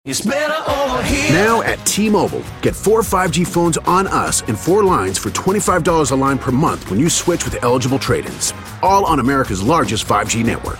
It's better over here. Now at T-Mobile, get 4 5G phones on us and 4 lines for $25 a line per month when you switch with eligible trade-ins. All on America's largest 5G network.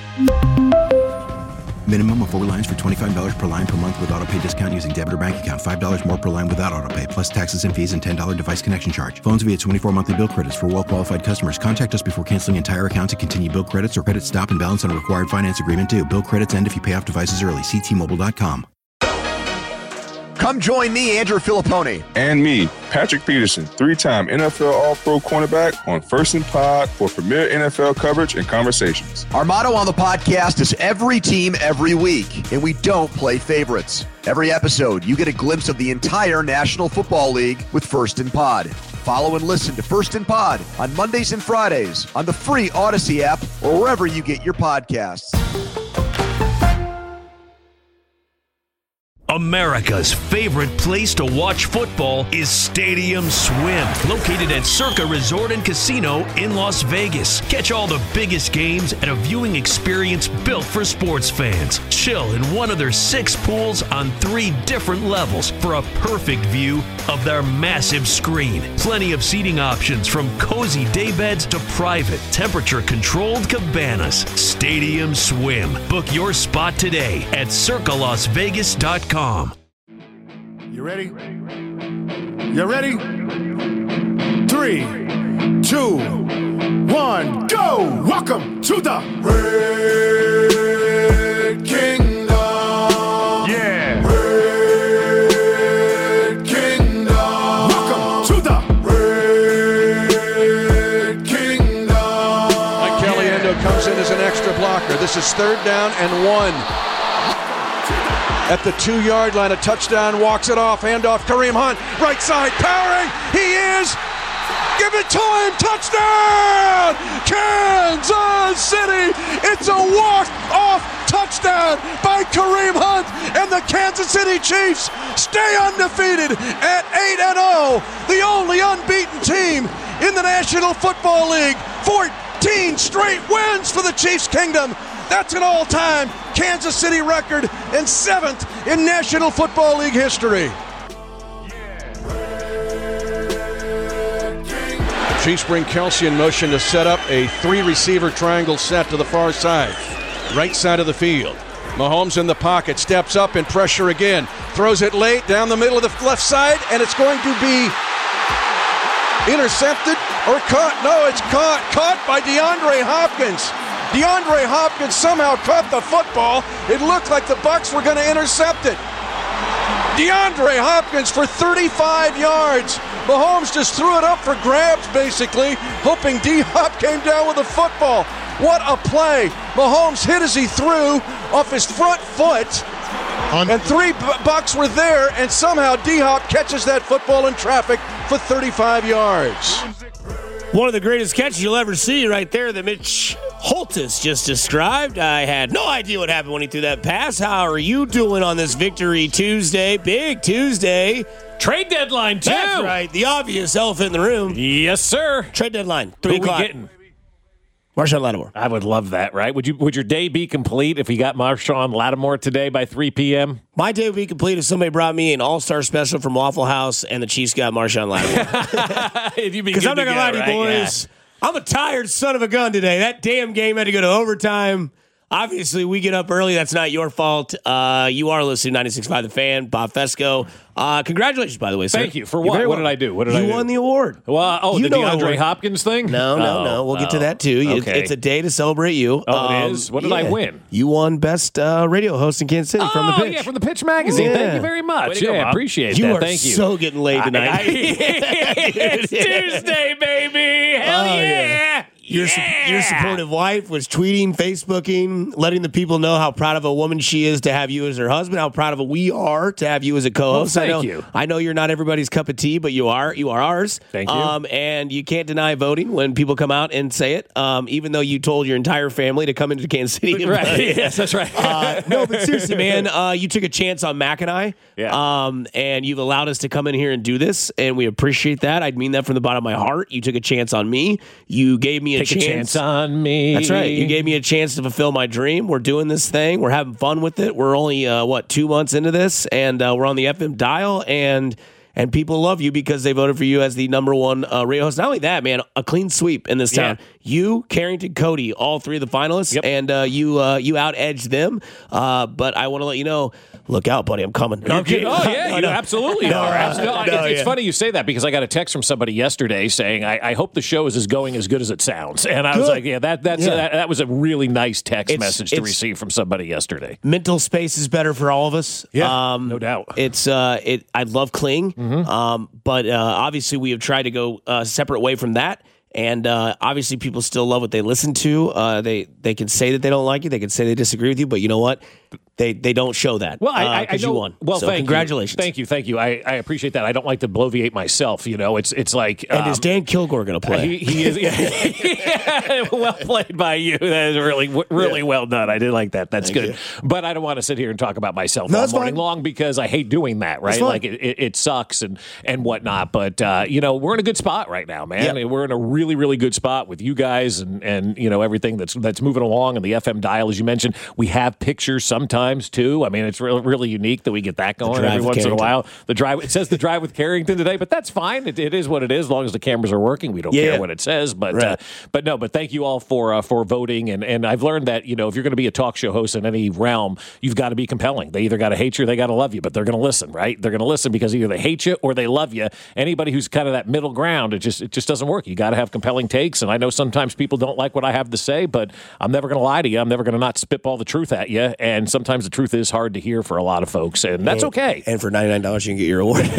Minimum of 4 lines for $25 per line per month with autopay discount using debit or bank account. $5 more per line without autopay, plus taxes and fees and $10 device connection charge. Phones via 24 monthly bill credits for well-qualified customers. Contact us before canceling entire account to continue bill credits or credit stop and balance on a required finance agreement due. Bill credits end if you pay off devices early. See T-Mobile.com. Come join me, Andrew Filippone. And me, Patrick Peterson, 3-time NFL All-Pro cornerback on First and Pod for premier NFL coverage and conversations. Our motto on the podcast is every team, every week, and we don't play favorites. Every episode, you get a glimpse of the entire National Football League with First and Pod. Follow and listen to First and Pod on Mondays and Fridays on the free Odyssey app or wherever you get your podcasts. America's favorite place to watch football is Stadium Swim, located at Circa Resort and Casino in Las Vegas. Catch all the biggest games at a viewing experience built for sports fans. Chill in one of their 6 pools on 3 different levels for a perfect view of their massive screen. Plenty of seating options from cozy daybeds to private, temperature-controlled cabanas. Stadium Swim. Book your spot today at circalasvegas.com. You ready? You ready? 3, 2, 1, go! Welcome to the Red Kingdom. Yeah. Red Kingdom. Welcome to the Red Kingdom. Mike Caliendo comes in as an extra blocker. This is 3rd down and 1. At the 2-yard line, a touchdown, walks it off, handoff, Kareem Hunt, right side, powering, he is, give it to him, touchdown, Kansas City, it's a walk-off touchdown by Kareem Hunt, and the Kansas City Chiefs stay undefeated at 8-0, the only unbeaten team in the National Football League, 14 straight wins for the Chiefs Kingdom. That's an all-time Kansas City record and 7th in National Football League history. Chiefs bring Kelce in motion to set up a 3-receiver triangle set to the far side. Right side of the field. Mahomes in the pocket, steps up and pressure again. Throws it late down the middle of the left side, and it's going to be intercepted or caught. No, it's caught. Caught by DeAndre Hopkins. DeAndre Hopkins somehow caught the football. It looked like the Bucs were going to intercept it. DeAndre Hopkins for 35 yards. Mahomes just threw it up for grabs, basically, hoping D-Hop came down with the football. What a play. Mahomes hit as he threw off his front foot, and 3 Bucs were there, and somehow D-Hop catches that football in traffic for 35 yards. One of the greatest catches you'll ever see right there that Mitch Holtis just described. I had no idea what happened when he threw that pass. How are you doing on this Victory Tuesday? Big Tuesday. Trade deadline, too. That's right. The obvious elephant in the room. Yes, sir. Trade deadline. 3 o'clock. Marshawn Lattimore. I would love that, right? Would your day be complete if you got Marshawn Lattimore today by 3 p.m.? My day would be complete if somebody brought me an all-star special from Waffle House and the Chiefs got Marshawn Lattimore. Because I'm not going to lie to you, boys. Yeah. I'm a tired son of a gun today. That damn game had to go to overtime. Obviously, we get up early. That's not your fault. You are listening to 96.5 The Fan, Bob Fesco. Congratulations, by the way, sir. Thank you. For what? What did I do? You won the award. Well, the DeAndre Hopkins thing? No. We'll get to that, too. Okay. It's a day to celebrate you. Oh, it is? What did I win? You won Best Radio Host in Kansas City from The Pitch. Yeah, from The Pitch Magazine. Yeah. Thank you very much. Yeah, appreciate that. Thank you. You are so getting laid tonight. It's Tuesday, baby. Hell yeah. Your supportive wife was tweeting, Facebooking, letting the people know how proud of a woman she is to have you as her husband, how proud of a we are to have you as a co-host. Well, thank you. I know you're not everybody's cup of tea, but you are. You are ours. Thank you. And you can't deny voting when people come out and say it, even though you told your entire family to come into Kansas City. Right. Yes, that's right. No, but seriously, man, you took a chance on Mac and I. Yeah. And you've allowed us to come in here and do this, and we appreciate that. I mean that from the bottom of my heart. You took a chance on me. You gave me a chance on me. That's right. You gave me a chance to fulfill my dream. We're doing this thing. We're having fun with it. We're only 2 months into this, and we're on the FM dial, and people love you because they voted for you as the number one radio host. Not only that, man, a clean sweep in this town. You, Carrington, Cody, all three of the finalists, and you out-edged them. But I want to let you know, look out, buddy, I'm coming. No, I'm kidding. Oh, yeah, you absolutely are. It's funny you say that because I got a text from somebody yesterday saying, I hope the show is going as good as it sounds. And I was like, that was a really nice text message to receive from somebody yesterday. Mental space is better for all of us. Yeah, no doubt. I love Kling. But obviously we have tried to go a separate way from that. And obviously people still love what they listen to. They can say that they don't like you. They can say they disagree with you. But you know what? They don't show that. Well, I know you won. Well, so congratulations. Thank you. I appreciate that. I don't like to bloviate myself. You know, it's like. And is Dan Kilgore going to play? He is. Well played by you. That is really well done. I did like that. That's good. But I don't want to sit here and talk about myself all morning long because I hate doing that. Right? Like it sucks and whatnot. But we're in a good spot right now, man. Yeah. We're in a really, really good spot with you guys and everything that's moving along and the FM dial, as you mentioned. We have pictures sometimes too. I mean, it's really unique that we get that going every once in a while. It says the drive with Carrington today, but that's fine. It is what it is. As long as the cameras are working, we don't care what it says. But but thank you all for voting. And I've learned that if you're going to be a talk show host in any realm, you've got to be compelling. They either got to hate you or they got to love you, but they're going to listen, right? They're going to listen because either they hate you or they love you. Anybody who's kind of that middle ground, it just doesn't work. You got to have compelling takes. And I know sometimes people don't like what I have to say, but I'm never going to lie to you. I'm never going to not spitball the truth at you. And sometimes the truth is hard to hear for a lot of folks, and that's okay. And for $99, you can get your award.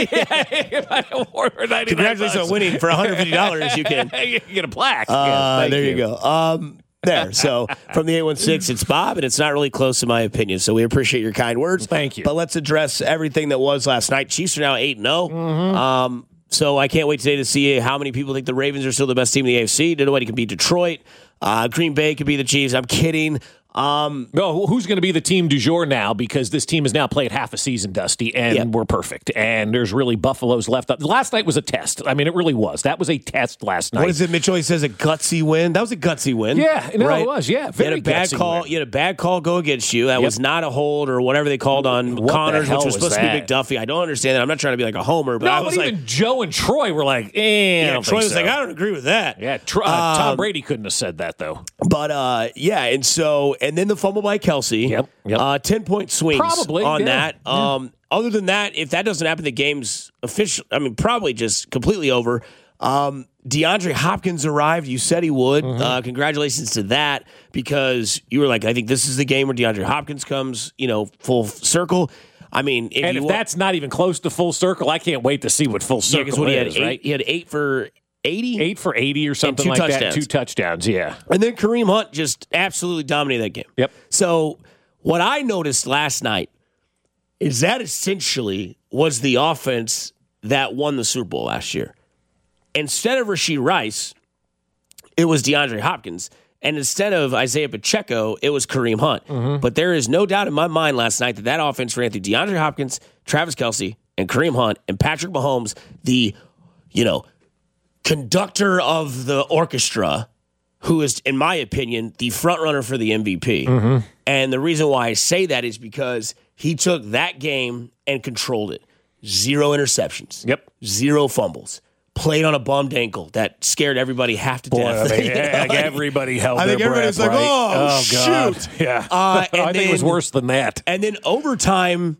Award for $99. Congratulations on winning. For $150, you can get a plaque. There you go. There. So from the 816, it's Bob, and it's not really close in my opinion. So we appreciate your kind words. Thank you. But let's address everything that was last night. Chiefs are now 8-0. So I can't wait today to see how many people think the Ravens are still the best team in the AFC. Nobody can beat Detroit. Green Bay could be the Chiefs. I'm kidding. No, who's going to be the team du jour now? Because this team has now played half a season, Dusty, and we're perfect. And there's really Buffalo's left up. Last night was a test. I mean, it really was. That was a test last night. What is it? Mitchell always says a gutsy win. That was a gutsy win. Yeah, no, right? It was. Yeah, very you had a bad call. Win. You had a bad call go against you. That was not a hold or whatever they called on Connors, which was supposed to be McDuffie. I don't understand that. I'm not trying to be like a homer, but I was even Joe and Troy were like, Troy was like, I don't agree with that. Yeah, Tom Brady couldn't have said that though. But and then the fumble by Kelsey. Yep. 10-point swings on that. Other than that, if that doesn't happen, the game's official. I mean, probably just completely over. DeAndre Hopkins arrived. You said he would. Congratulations to that, because you were like, I think this is the game where DeAndre Hopkins comes, full circle. I mean, if that's not even close to full circle, I can't wait to see what full circle is. Right? He had 8 for 80? 8 for 80 or something like that. 2 touchdowns, yeah. And then Kareem Hunt just absolutely dominated that game. Yep. So what I noticed last night is that essentially was the offense that won the Super Bowl last year. Instead of Rashee Rice, it was DeAndre Hopkins. And instead of Isaiah Pacheco, it was Kareem Hunt. But there is no doubt in my mind last night that offense ran through DeAndre Hopkins, Travis Kelce, and Kareem Hunt, and Patrick Mahomes, the, conductor of the orchestra, who is, in my opinion, the front runner for the MVP. And the reason why I say that is because he took that game and controlled it. 0 interceptions. Yep. 0 fumbles. Played on a bummed ankle that scared everybody half to death. Everybody held their breath. Everybody's like, God. Shoot. Yeah. I think it was worse than that. And then overtime,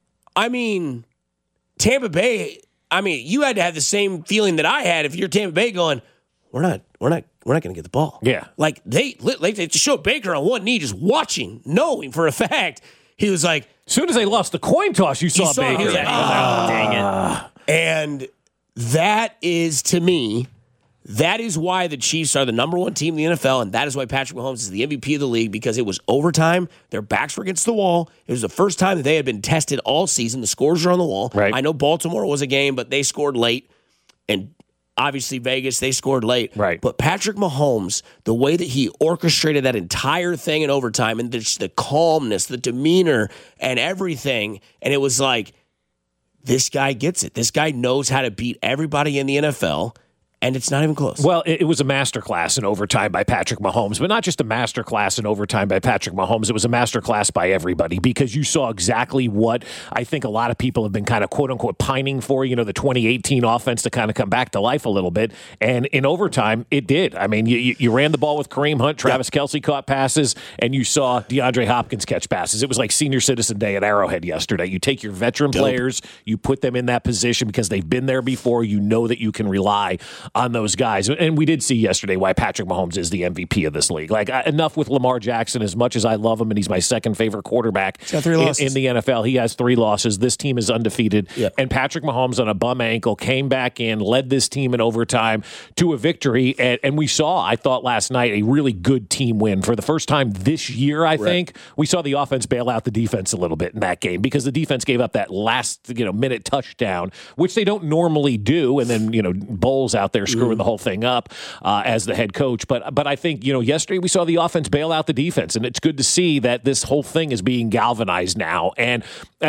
Tampa Bay, you had to have the same feeling that I had if you're Tampa Bay going, we're not going to get the ball. Yeah. Like they showed Baker on one knee just watching, knowing for a fact. He was like, as soon as they lost the coin toss, you saw Baker. He was like, dang it. And that is, to me, that is why the Chiefs are the number 1 team in the NFL, and that is why Patrick Mahomes is the MVP of the league, because it was overtime. Their backs were against the wall. It was the first time that they had been tested all season. The scores are on the wall. Right. I know Baltimore was a game, but they scored late, and obviously Vegas, they scored late. Right. But Patrick Mahomes, the way that he orchestrated that entire thing in overtime, and the calmness, the demeanor, and everything, and it was like, this guy gets it. This guy knows how to beat everybody in the NFL. And it's not even close. Well, it was a masterclass in overtime by Patrick Mahomes, but not just a masterclass in overtime by Patrick Mahomes. It was a masterclass by everybody because you saw exactly what I think a lot of people have been kind of quote-unquote pining for, the 2018 offense to kind of come back to life a little bit. And in overtime, it did. I mean, you ran the ball with Kareem Hunt, Travis Kelce caught passes, and you saw DeAndre Hopkins catch passes. It was like Senior Citizen Day at Arrowhead yesterday. You take your veteran players, you put them in that position because they've been there before. You know that you can rely on those guys. And we did see yesterday why Patrick Mahomes is the MVP of this league. Like, enough with Lamar Jackson. As much as I love him and he's my second favorite quarterback in the NFL, he has 3 losses. This team is undefeated. Yep. And Patrick Mahomes on a bum ankle came back in, led this team in overtime to a victory. And we saw, I thought last night, a really good team win. For the first time this year, I think, we saw the offense bail out the defense a little bit in that game because the defense gave up that last minute touchdown, which they don't normally do. And then, Bowles out there screwing the whole thing up as the head coach. But I think, yesterday we saw the offense bail out the defense, and it's good to see that this whole thing is being galvanized now. And,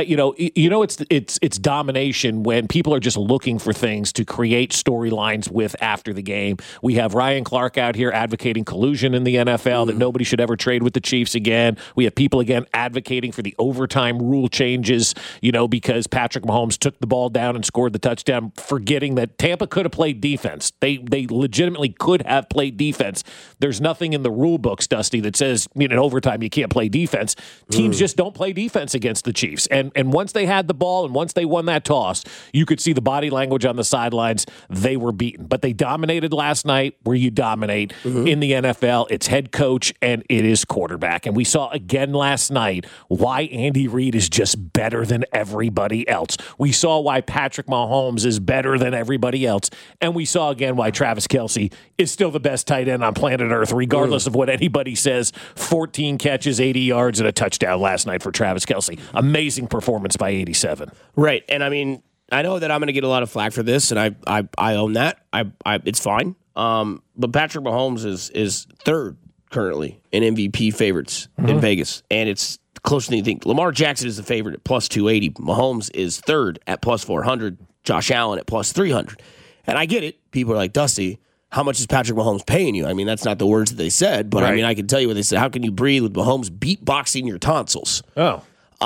it's domination when people are just looking for things to create storylines with after the game. We have Ryan Clark out here advocating collusion in the NFL, that nobody should ever trade with the Chiefs again. We have people, again, advocating for the overtime rule changes, because Patrick Mahomes took the ball down and scored the touchdown, forgetting that Tampa could have played defense. They legitimately could have played defense. There's nothing in the rule books, Dusty, that says in overtime you can't play defense. Teams just don't play defense against the Chiefs. And once they had the ball and once they won that toss, you could see the body language on the sidelines. They were beaten. But they dominated last night where you dominate in the NFL. It's head coach and it is quarterback. And we saw again last night why Andy Reid is just better than everybody else. We saw why Patrick Mahomes is better than everybody else. And we saw again why Travis Kelce is still the best tight end on planet Earth, regardless of what anybody says. 14 catches, 80 yards, and a touchdown last night for Travis Kelce. Amazing performance by 87. Right. And I mean, I know that I'm going to get a lot of flack for this, and I own that. It's fine. But Patrick Mahomes is third currently in MVP favorites in Vegas, and it's closer than you think. Lamar Jackson is the favorite at plus 280. Mahomes is third at plus 400. Josh Allen at plus 300. And I get it. People are like, Dusty, how much is Patrick Mahomes paying you? I mean, that's not the words that they said, but I mean, I can tell you what they said. How can you breathe with Mahomes beatboxing your tonsils? Oh.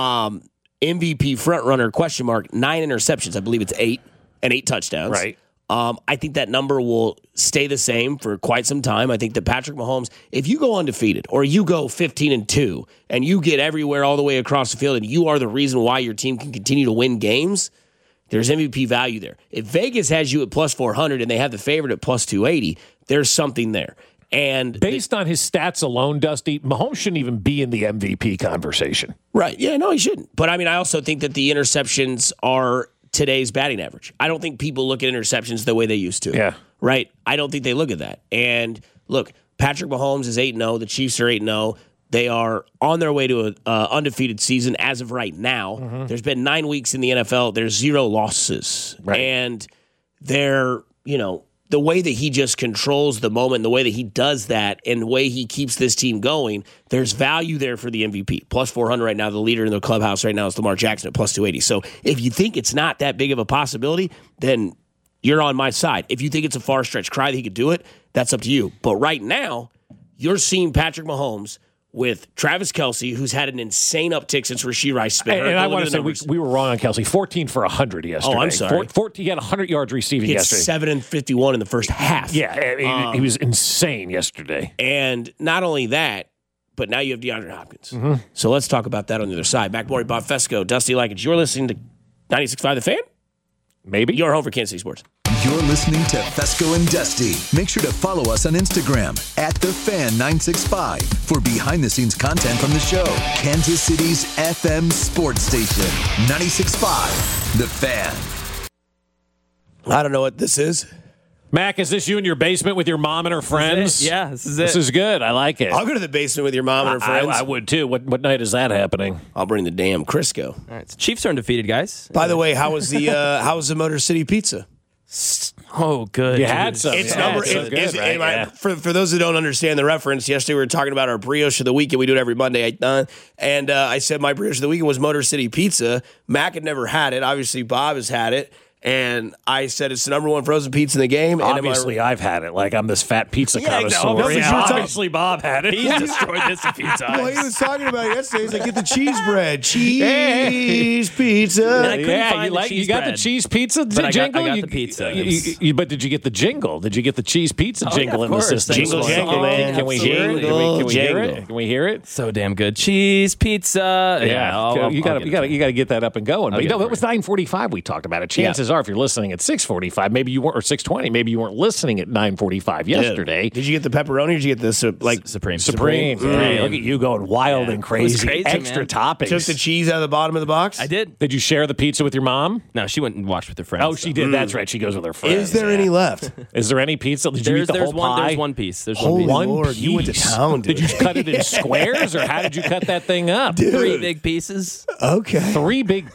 MVP frontrunner, question mark, 9 interceptions. I believe it's 8 and 8 touchdowns. Right. I think that number will stay the same for quite some time. I think that Patrick Mahomes, if you go undefeated or you go 15-2 and you get everywhere all the way across the field and you are the reason why your team can continue to win games, there's MVP value there. If Vegas has you at plus 400 and they have the favorite at plus 280, there's something there. And based on his stats alone, Dusty, Mahomes shouldn't even be in the MVP conversation. Right. Yeah, no, he shouldn't. But I mean, I also think that the interceptions are today's batting average. I don't think people look at interceptions the way they used to. Yeah. Right? I don't think they look at that. And look, Patrick Mahomes is 8-0. The Chiefs are 8-0. They are on their way to an undefeated season as of right now. There's been 9 weeks in the NFL. There's 0 losses. Right. And they're, the way that he just controls the moment, the way that he does that, and the way he keeps this team going, there's value there for the MVP. Plus 400 right now. The leader in the clubhouse right now is Lamar Jackson at plus 280. So if you think it's not that big of a possibility, then you're on my side. If you think it's a far stretch cry that he could do it, that's up to you. But right now, you're seeing Patrick Mahomes with Travis Kelce, who's had an insane uptick since Rashee Rice spent. And I want to say we were wrong on Kelce. 14 for 100 yesterday. Oh, I'm sorry. 14, he had 100 yards receiving yesterday. 7 and 51 in the first half. Yeah, he was insane yesterday. And not only that, but now you have DeAndre Hopkins. So let's talk about that on the other side. McMurray, Bob Fesco, Dusty Likens. You're listening to 96.5 The Fan? Maybe. You're home for Kansas City Sports. You're listening to Fesco and Dusty. Make sure to follow us on Instagram at TheFan965 for behind-the-scenes content from the show. Kansas City's FM sports station, 96.5 The Fan. I don't know what this is. Mac, is this you in your basement with your mom and her friends? Yeah, this is it. This is good. I like it. I'll go to the basement with your mom and her friends. I would too. What night is that happening? I'll bring the damn Crisco. All right, so Chiefs are undefeated, guys. By the way, how was the Motor City Pizza? Oh, good. You had some. It's Yeah, number. it's so good, right? For those who don't understand the reference, yesterday we were talking about our brioche of the weekend. We do it every Monday, and I said my brioche of the weekend was Motor City Pizza. Mac had never had it. Obviously, Bob has had it. And I said it's the number one frozen pizza in the game. And Obviously, I've had it. Like, I'm this fat pizza connoisseur. Obviously, Bob had it. He's destroyed this a few times. Well, he was talking about it yesterday. He's like, get the cheese bread. Cheese pizza. And I couldn't find the cheese you got bread. the cheese pizza But jingle? I got the pizza. But did you get the jingle? Did you get the cheese pizza jingle in the system? Jingle, man. Can we hear it? Can we hear it? Can we hear it? So damn good. Cheese pizza. Yeah, you got to get that up and going. But it it was 9:45. We talked about it. Chances are, if you're listening at 6:45, maybe you weren't, or 6:20, maybe you weren't listening at 9:45 yesterday. Did you get the pepperoni or did you get the Supreme? Supreme. Hey, look at you going wild and crazy. Crazy, extra man. toppings. Took the cheese out of the bottom of the box? I did. Did you share the pizza with your mom? No, she went and watched with her friends. Oh, she did. That's right. She goes with her friends. Is there any left? Is there any pizza? Did you eat the whole pie? There's one piece. There's Holy one piece. Lord, piece. you went to town, dude. Did you cut it in squares, or how did you cut that thing up? Dude. 3 big pieces. Okay. 3 big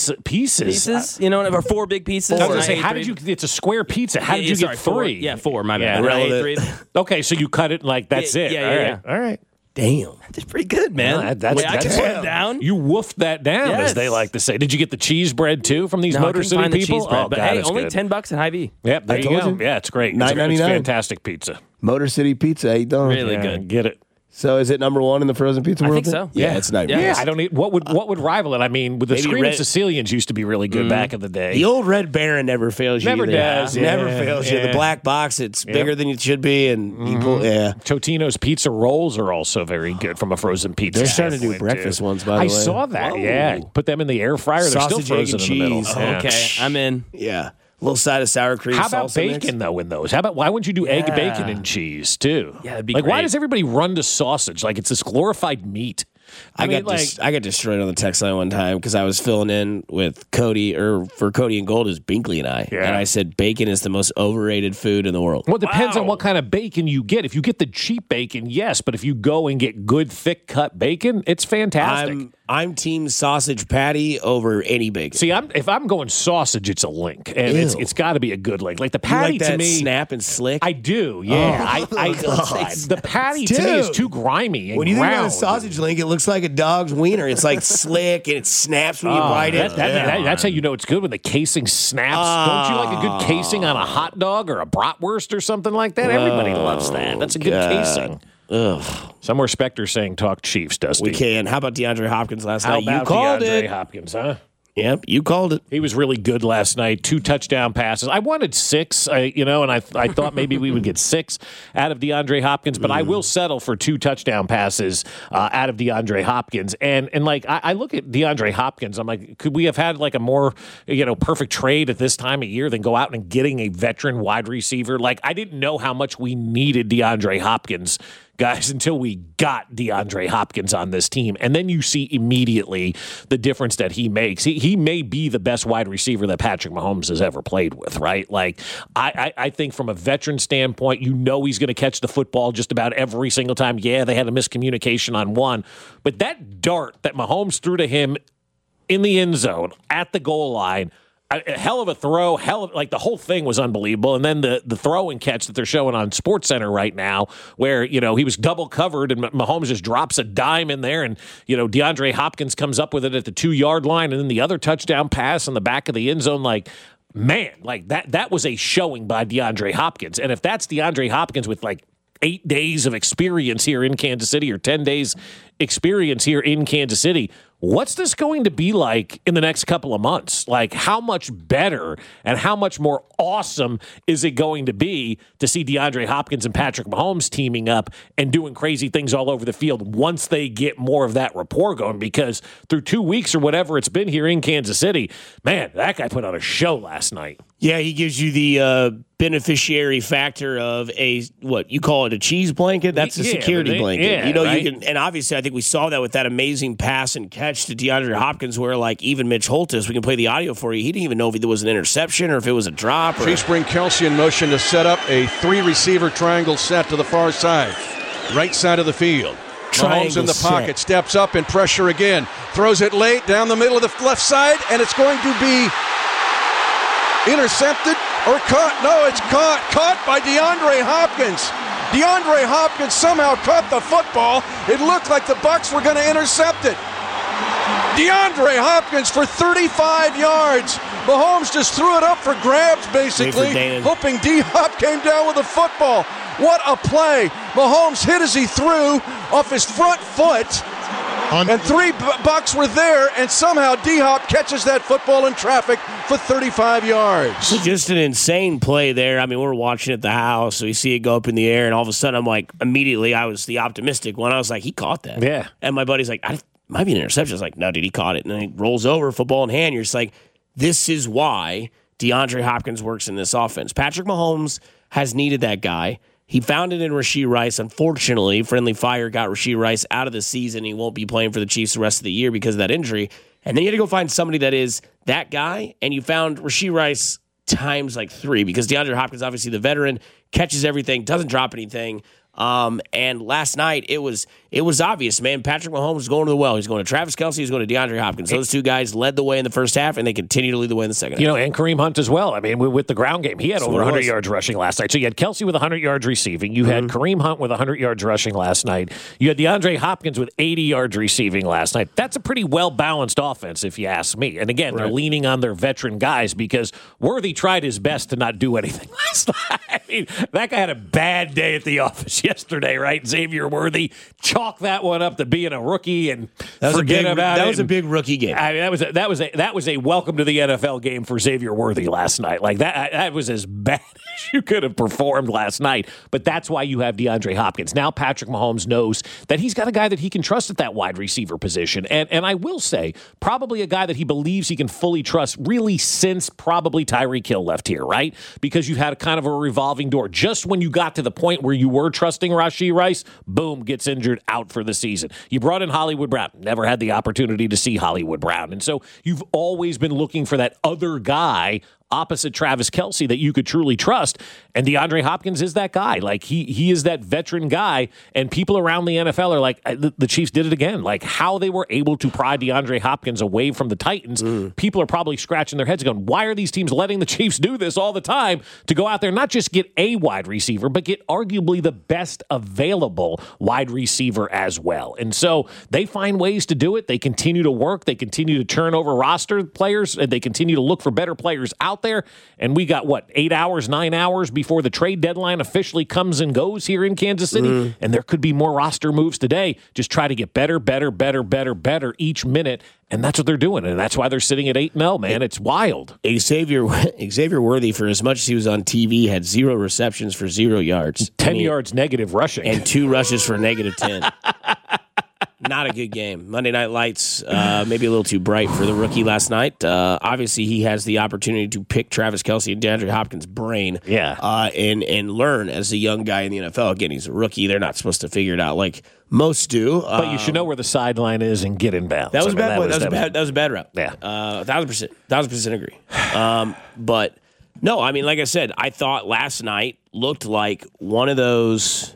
pieces. You know, or 4 big pieces. I was going to And say, ate how 3. did you? It's a square pizza. How did you get 3? 4. Yeah, 4. My bad. Yeah, And I ate 3. Okay, so you cut it like that's it. Yeah. All right. Damn. That's pretty good, man. Yeah, that's I can put it down. You woofed that down, as Yes. they like to say. Did you get the cheese bread too from these No, I Motor couldn't City find the people? cheese bread, but God, hey, it's only good. $10 at Hy-Vee. Yep, there you told go. you. Yeah, it's great. It's $9.99. fantastic pizza. Motor City Pizza, $8. Really Yeah, good. Get it. So is it number one in the frozen pizza I world? think so. Yeah, it's not. Yeah, I don't need what would rival it. I mean, with the Maybe Screaming Red- Sicilians used to be really good back in the day. The old Red Baron never fails you. Never either. does, yeah. Never fails you. Yeah. The black box, it's bigger than it should be, and you pull, Totino's pizza rolls are also very good from a frozen pizza. They're starting to do standpoint, breakfast too. ones, by the I way. saw that. Whoa. Yeah, put them in the air fryer. They're Sausage, still egg, frozen and in the middle. cheese. Yeah. Okay, I'm in. Yeah. A little side of sour cream. How about salsa bacon mix? though in those? How about why wouldn't you do egg, bacon, and cheese too? Yeah, that'd be like why great. does everybody run to sausage like it's this glorified meat? I got destroyed on the text line one time because I was filling in with Cody, or for Cody and Gold is Binkley and I. Yeah. And I said bacon is the most overrated food in the world. Well, it depends on what kind of bacon you get. If you get the cheap bacon, yes, but if you go and get good thick cut bacon, it's fantastic. I'm team sausage patty over any bacon. See, if I'm going sausage, it's a link, and Ew. it's got to be a good link. Like the You patty like that to me, snap and slick. I do. Yeah, God. the patty to me is Dude. too grimy and When you think about a round. sausage link, it looks like a dog's wiener. It's like slick and it snaps when you bite it. That's how you know it's good, when the casing snaps. Don't you like a good casing on a hot dog or a bratwurst or something like that? Everybody loves that. That's a good casing. Ugh. Somewhere Spectre saying talk Chiefs, Dusty. We can. How about DeAndre Hopkins last How night? You about called DeAndre it. Hopkins, huh? Yep, you called it. He was really good last night. 2 touchdown passes. I wanted 6, and I thought maybe we would get 6 out of DeAndre Hopkins, but I will settle for 2 touchdown passes out of DeAndre Hopkins. And I look at DeAndre Hopkins. I'm like, could we have had like a more perfect trade at this time of year than go out and getting a veteran wide receiver? Like, I didn't know how much we needed DeAndre Hopkins, guys, until we got DeAndre Hopkins on this team. And then you see immediately the difference that he makes. He may be the best wide receiver that Patrick Mahomes has ever played with, right? Like, I think from a veteran standpoint, he's going to catch the football just about every single time. Yeah, they had a miscommunication on one. But that dart that Mahomes threw to him in the end zone at the goal line, a hell of a throw, the whole thing was unbelievable. And then the throw and catch that they're showing on SportsCenter right now, where, he was double covered and Mahomes just drops a dime in there, and, DeAndre Hopkins comes up with it at the 2-yard line, and then the other touchdown pass in the back of the end zone, man, that was a showing by DeAndre Hopkins. And if that's DeAndre Hopkins with 8 days of experience here in Kansas City, or 10 days experience here in Kansas City, what's this going to be like in the next couple of months? Like, how much better and how much more awesome is it going to be to see DeAndre Hopkins and Patrick Mahomes teaming up and doing crazy things all over the field once they get more of that rapport going? Because through 2 weeks or whatever it's been here in Kansas City, man, that guy put on a show last night. Yeah, he gives you the beneficiary factor of what you call it, a cheese blanket. That's a security blanket. Yeah, right? You can, and obviously I think we saw that with that amazing pass and catch to DeAndre Hopkins, where even Mitch Holtis, we can play the audio for you. He didn't even know if it was an interception or if it was a drop. Chiefs bring Kelsey in motion to set up a 3-receiver triangle set to the far side, right side of the field. Mahomes in the pocket, steps up and pressure again, throws it late down the middle of the left side, and it's going to be intercepted or caught. No, it's caught by DeAndre Hopkins. DeAndre Hopkins somehow caught the football. It looked like the Bucs were going to intercept it. DeAndre Hopkins for 35 yards. Mahomes just threw it up for grabs, basically, hoping D-Hop came down with a football. What a play. Mahomes hit as he threw off his front foot, and three Bucks were there, and somehow D-Hop catches that football in traffic for 35 yards. Just an insane play there. I mean, we're watching at the house, so we see it go up in the air, and all of a sudden, I'm like, immediately, I was the optimistic one. I was like, he caught that. Yeah. And my buddy's like, might be an interception. I was like, no, dude, he caught it. And then he rolls over, football in hand. You're just like, this is why DeAndre Hopkins works in this offense. Patrick Mahomes has needed that guy. He found it in Rashee Rice. Unfortunately, Friendly Fire got Rashee Rice out of the season. He won't be playing for the Chiefs the rest of the year because of that injury. And then you had to go find somebody that is that guy, and you found Rashee Rice times like 3 because DeAndre Hopkins, obviously the veteran, catches everything, doesn't drop anything. And last night it was obvious, man. Patrick Mahomes was going to the well. He's going to Travis Kelce. He's going to DeAndre Hopkins. Those two guys led the way in the first half, and they continue to lead the way in the second half. And Kareem Hunt as well. I mean, with the ground game, he had over 100 yards rushing last night. So you had Kelce with 100 yards receiving. You had Kareem Hunt with 100 yards rushing last night. You had DeAndre Hopkins with 80 yards receiving last night. That's a pretty well-balanced offense, if you ask me. And again, they're leaning on their veteran guys because Worthy tried his best to not do anything last night. I mean, that guy had a bad day at the office yesterday, right? Xavier Worthy chalk that one up to being a rookie and forget about it. That was a big rookie game. I mean, that was a welcome to the NFL game for Xavier Worthy last night. Like that was as bad as you could have performed last night. But that's why you have DeAndre Hopkins. Now Patrick Mahomes knows that he's got a guy that he can trust at that wide receiver position. And I will say, probably a guy that he believes he can fully trust really since probably Tyreek Hill left here, right? Because you've had a kind of a revolving door. Just when you got to the point where you were trusting Rashee Rice, boom, gets injured, out for the season. You brought in Hollywood Brown. Never had the opportunity to see Hollywood Brown. And so you've always been looking for that other guy opposite Travis Kelce that you could truly trust. And DeAndre Hopkins is that guy. Like, he is that veteran guy. And people around the NFL are like, the Chiefs did it again. Like, how they were able to pry DeAndre Hopkins away from the Titans, people are probably scratching their heads going, why are these teams letting the Chiefs do this all the time to go out there and not just get a wide receiver, but get arguably the best available wide receiver as well? And so they find ways to do it. They continue to work. They continue to turn over roster players. And they continue to look for better players out there. And we got, 9 hours before the trade deadline officially comes and goes here in Kansas City. And there could be more roster moves today. Just try to get better each minute. And that's what they're doing. And that's why they're sitting at 8-0, man. It's wild. Xavier Worthy, for as much as he was on TV, had 0 receptions for 0 yards. 10 yards negative rushing. And 2 rushes for negative 10. Not a good game. Monday Night Lights, maybe a little too bright for the rookie last night. Obviously, he has the opportunity to pick Travis Kelce and DeAndre Hopkins' brain and learn as a young guy in the NFL. Again, he's a rookie. They're not supposed to figure it out like most do. But you should know where the sideline is and get in bounds. That was a bad route. Yeah. 1,000% agree. But, no, I mean, like I said, I thought last night looked like one of those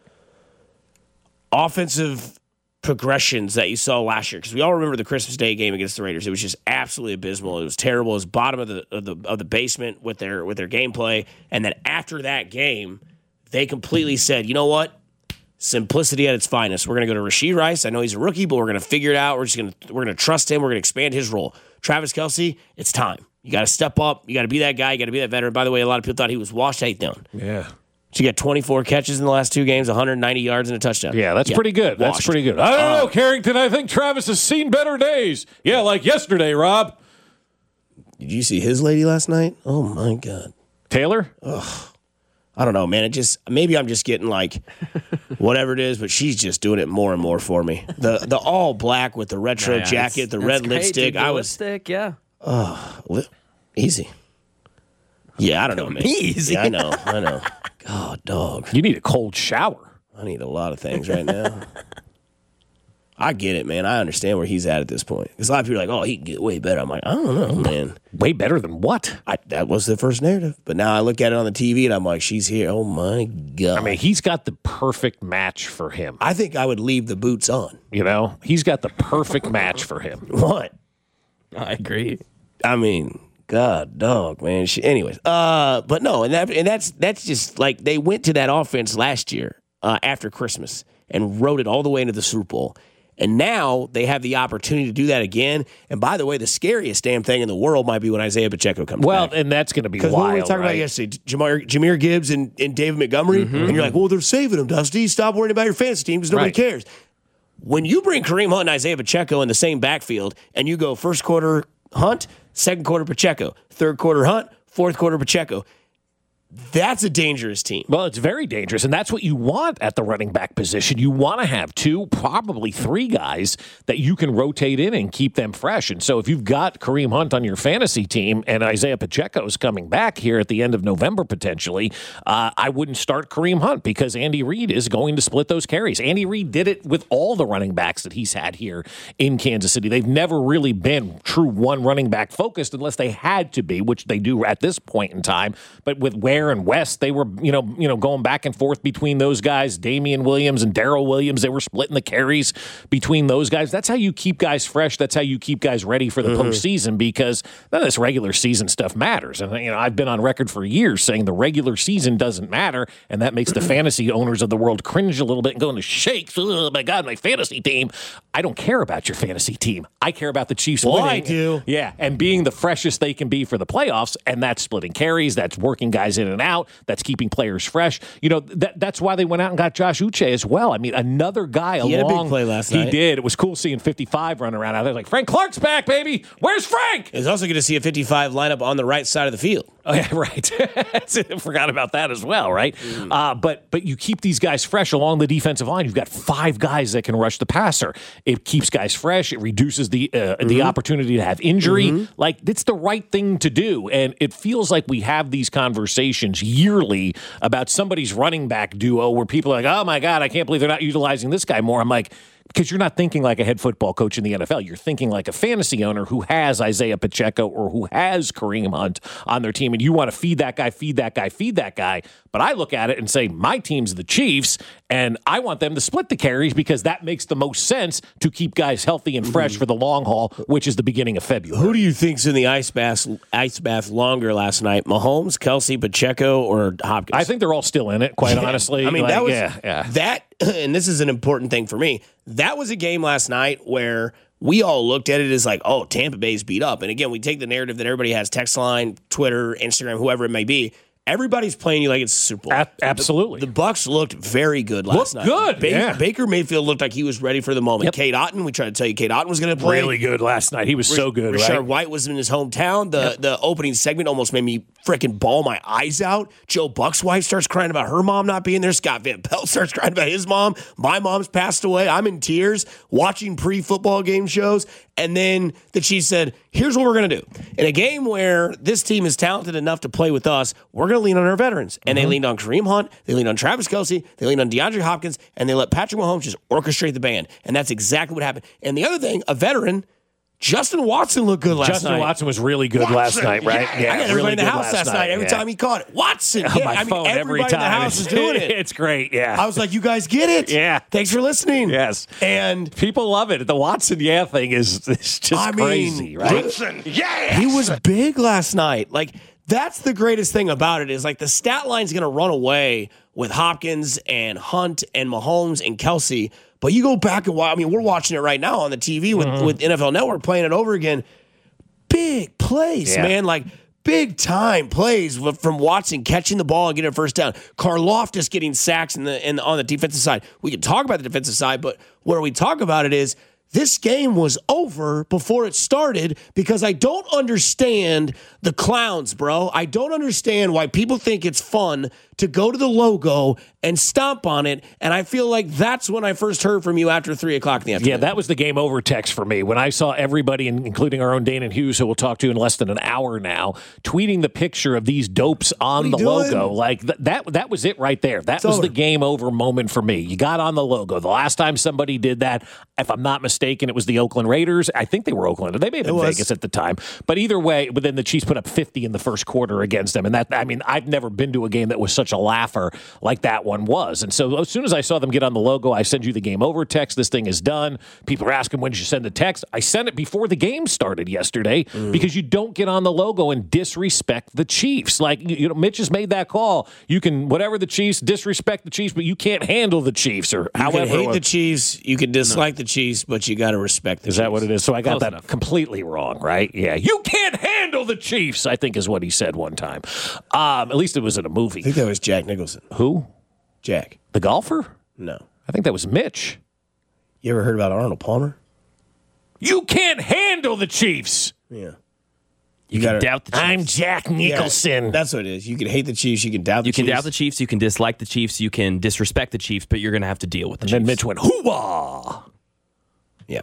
offensive progressions that you saw last year, because we all remember the Christmas Day game against the Raiders. It was just absolutely abysmal. It was terrible. It was bottom of the basement with their gameplay. And then after that game, they completely said, you know what? Simplicity at its finest. We're going to go to Rashee Rice. I know he's a rookie, but we're going to figure it out. We're going to trust him. We're going to expand his role. Travis Kelce, it's time. You got to step up. You got to be that guy. You got to be that veteran. By the way, a lot of people thought he was washed. Hey, down. Yeah. She got 24 catches in the last 2 games, 190 yards and a touchdown. Yeah, that's pretty good. Washed. That's pretty good. I don't know, Carrington. I think Travis has seen better days. Yeah, like yesterday, Rob. Did you see his lady last night? Oh, my God. Taylor? Ugh. I don't know, man. Maybe I'm just getting like whatever it is, but she's just doing it more and more for me. The all black with the retro jacket, the red lipstick. Lipstick, yeah. Easy. Yeah, I don't know, man. Easy. Yeah, I know. God, dog. You need a cold shower. I need a lot of things right now. I get it, man. I understand where he's at this point. Because a lot of people are like, oh, he can get way better. I'm like, I don't know, man. Way better than what? That was the first narrative. But now I look at it on the TV and I'm like, she's here. Oh, my God. I mean, he's got the perfect match for him. I think I would leave the boots on. You know? He's got the perfect match for him. What? I agree. I mean, God, dog, man. Anyways, but no, and that's just like they went to that offense last year after Christmas and rode it all the way into the Super Bowl. And now they have the opportunity to do that again. And by the way, the scariest damn thing in the world might be when Isaiah Pacheco comes back. Well, and that's going to be wild. Because what were we talking about yesterday? Jameer Gibbs and David Montgomery? And you're like, well, they're saving him, Dusty. Stop worrying about your fantasy team because nobody cares. When you bring Kareem Hunt and Isaiah Pacheco in the same backfield and you go first quarter Hunt, second quarter Pacheco, third quarter Hunt, fourth quarter Pacheco, that's a dangerous team. Well, it's very dangerous, and that's what you want at the running back position. You want to have 2, probably 3 guys that you can rotate in and keep them fresh. And so if you've got Kareem Hunt on your fantasy team and Isaiah Pacheco is coming back here at the end of November potentially, I wouldn't start Kareem Hunt because Andy Reid is going to split those carries. Andy Reid did it with all the running backs that he's had here in Kansas City. They've never really been true one running back focused unless they had to be, which they do at this point in time. But with Ware and West, they were, going back and forth between those guys, Damian Williams and Darrell Williams. They were splitting the carries between those guys. That's how you keep guys fresh. That's how you keep guys ready for the postseason because none of this regular season stuff matters. And, I've been on record for years saying the regular season doesn't matter, and that makes the fantasy owners of the world cringe a little bit and go into shakes. Oh, my God, my fantasy team. I don't care about your fantasy team. I care about the Chiefs winning. I do. Yeah, and being the freshest they can be for the playoffs, and that's splitting carries, that's working guys in and out, that's keeping players fresh. That's why they went out and got Josh Uche as well. I mean, another guy he had a big play last night. He did. It was cool seeing 55 running around out there. Like, Frank Clark's back, baby. Where's Frank? It's also good to see a 55 lineup on the right side of the field. Oh, yeah, right. I forgot about that as well, right? But you keep these guys fresh along the defensive line. You've got 5 guys that can rush the passer. It keeps guys fresh. It reduces the opportunity to have injury. Like, it's the right thing to do. And it feels like we have these conversations yearly about somebody's running back duo where people are like, oh, my God, I can't believe they're not utilizing this guy more. I'm like, because you're not thinking like a head football coach in the NFL. You're thinking like a fantasy owner who has Isaiah Pacheco or who has Kareem Hunt on their team, and you want to feed that guy, feed that guy, feed that guy. But I look at it and say, my team's the Chiefs, and I want them to split the carries because that makes the most sense to keep guys healthy and fresh for the long haul, which is the beginning of February. Who do you think's in the ice bath longer last night? Mahomes, Kelsey, Pacheco, or Hopkins? I think they're all still in it, quite honestly. I mean, that was that, and this is an important thing for me. That was a game last night where we all looked at it as like, oh, Tampa Bay's beat up. And again, we take the narrative that everybody has text line, Twitter, Instagram, whoever it may be. Everybody's playing you like it's a Super Bowl. Absolutely. The Bucs looked very good last night. Good. Baker Mayfield looked like he was ready for the moment. Yep. Cade Otton, we tried to tell you Cade Otton was going to play. Really good last night. He was so good, Rashard right? White was in his hometown. The opening segment almost made me freaking bawl my eyes out. Joe Buck's wife starts crying about her mom not being there. Scott Van Pelt starts crying about his mom. My mom's passed away. I'm in tears watching pre-football game shows. And then the Chiefs said, here's what we're going to do. In a game where this team is talented enough to play with us, we're going to lean on our veterans. And they leaned on Kareem Hunt, they leaned on Travis Kelce, they leaned on DeAndre Hopkins, and they let Patrick Mahomes just orchestrate the band. And that's exactly what happened. And the other thing, a veteran, Justin Watson looked good last night. Justin Watson was really good last night, right? Yeah, I got everybody in the house last night. Every time he caught it, Watson. On my phone every time. Everybody in the house is doing it. It's great, yeah. I was like, you guys get it? Yeah. Thanks for listening. Yes. And people love it. The Watson thing is just crazy, right? Watson, yeah. He was big last night. Like, that's the greatest thing about it is like the stat line's going to run away with Hopkins and Hunt and Mahomes and Kelce. But you go back and watch. I mean, we're watching it right now on the TV with NFL Network playing it over again. Big plays, man. Like, big time plays from Watson catching the ball and getting a first down. Karlaftis getting sacks on the defensive side. We can talk about the defensive side, but where we talk about it is this game was over before it started because I don't understand the clowns, bro. I don't understand why people think it's fun to go to the logo and stomp on it. And I feel like that's when I first heard from you after 3 o'clock in the afternoon. Yeah, that was the game over text for me. When I saw everybody, including our own Dana Hughes, who we'll talk to in less than an hour now, tweeting the picture of these dopes on the logo. Like, that was it right there. That was the game over moment for me. You got on the logo. The last time somebody did that, if I'm not mistaken, it was the Oakland Raiders. I think they were Oakland. They may have been Vegas at the time. But either way, but then the Chiefs put up 50 in the first quarter against them. And I've never been to a game that was such such a laugher like that one was. And so as soon as I saw them get on the logo, I send you the game over text. This thing is done. People are asking, when did you send the text? I sent it before the game started yesterday because you don't get on the logo and disrespect the Chiefs. Like, Mitch has made that call. You can, whatever the Chiefs, disrespect the Chiefs, but you can't handle the Chiefs or however. You can hate the Chiefs, you can dislike the Chiefs, but you got to respect the Chiefs. Is that what it is? So I got that completely wrong, right? Yeah. You can't handle the Chiefs, I think is what he said one time. At least it was in a movie. I think that was Jack Nicholson. Who? Jack. The golfer? No. I think that was Mitch. You ever heard about Arnold Palmer? You can't handle the Chiefs. Yeah. You can doubt the Chiefs. I'm Jack Nicholson. Yeah, that's what it is. You can hate the Chiefs. You can doubt the Chiefs. You can doubt the Chiefs. You can dislike the Chiefs. You can disrespect the Chiefs, but you're going to have to deal with the Chiefs. And then Mitch went, hoo-wah. Yeah.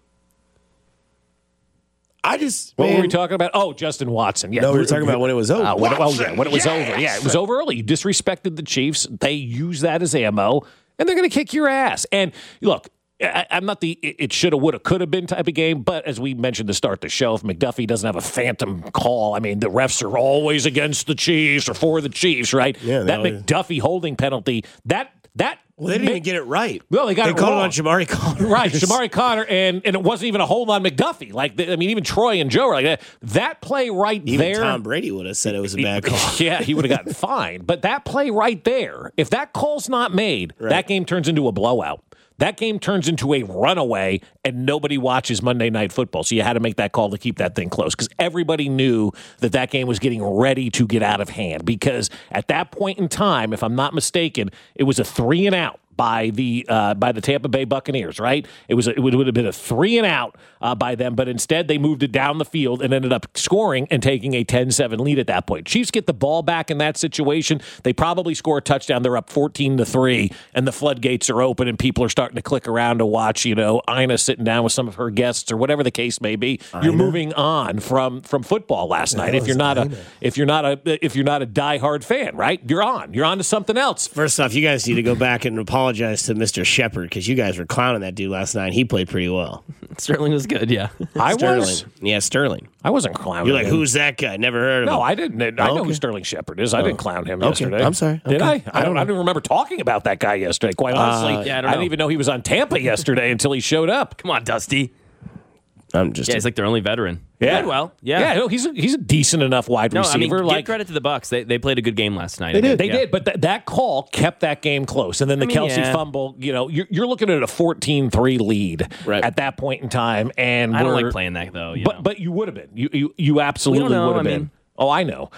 What were we talking about? Oh, Justin Watson. Yeah, no, we were talking about when it was over. When it was over. Yeah, it was over early. You disrespected the Chiefs. They use that as ammo, and they're going to kick your ass. And look, I'm not the it shoulda, woulda, coulda been type of game, but as we mentioned to start the show, if McDuffie doesn't have a phantom call, I mean, the refs are always against the Chiefs or for the Chiefs, right? Yeah, that McDuffie holding penalty, well, they didn't even get it right. Well, they got it called wrong. it on Shamari Connor. Right, Shamari Connor, and it wasn't even a hold on McDuffie. Like, even Troy and Joe were like that. That play right even there. Tom Brady would have said it was a bad call. Yeah, he would have gotten fined. But that play right there, if that call's not made, that game turns into a blowout. That game turns into a runaway, and nobody watches Monday Night Football. So you had to make that call to keep that thing close because everybody knew that game was getting ready to get out of hand. Because at that point in time, if I'm not mistaken, it was a 3-and-out by the Tampa Bay Buccaneers, right? It would have been a 3-and-out by them, but instead they moved it down the field and ended up scoring and taking a 10-7 lead at that point. Chiefs get the ball back in that situation. They probably score a touchdown. They're up 14-3, and the floodgates are open, and people are starting to click around to watch, Ina sitting down with some of her guests or whatever the case may be. You're moving on from football last night. If you're not a diehard fan, right? You're on to something else. First off, you guys need to go back and apologize to Mr. Shepard because you guys were clowning that dude last night. He played pretty well. Sterling was good, yeah. Sterling. I wasn't clowning. You're like, him. Who's that guy? Never heard of him. No, I didn't. I know who Sterling Shepard is. I didn't clown him yesterday. I'm sorry. Did I? I don't remember talking about that guy yesterday. Quite honestly, I didn't even know he was on Tampa yesterday until he showed up. Come on, Dusty. He's like their only veteran. Yeah, played well. He's a decent enough wide receiver. Give credit to the Bucs. They played a good game last night. They did. But that call kept that game close. And then the Kelsey fumble. You're looking at a 14-3 lead at that point in time. And I don't like playing that though. But you would have been. You absolutely would have been. Oh, I know.